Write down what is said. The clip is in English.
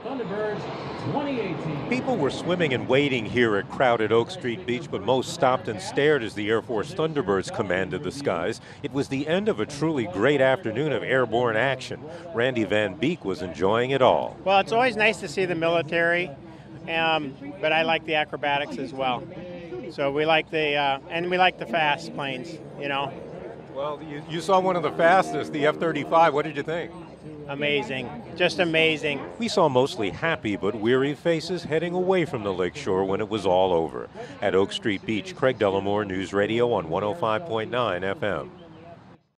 Thunderbirds 2018. People were swimming and wading here at crowded Oak Street Beach, but most stopped and stared as the Air Force Thunderbirds commanded the skies. It was the end of a truly great afternoon of airborne action. Randy Van Beek was enjoying it all. Well, it's always nice to see the military, but I like the acrobatics as well. So we like and we like the fast planes, you know. Well, you saw one of the fastest, the F-35. What did you think? Amazing, just amazing. We saw mostly happy but weary faces heading away from the lakeshore when it was all over. At Oak Street Beach, Craig Dellamore, News Radio on 105.9 FM.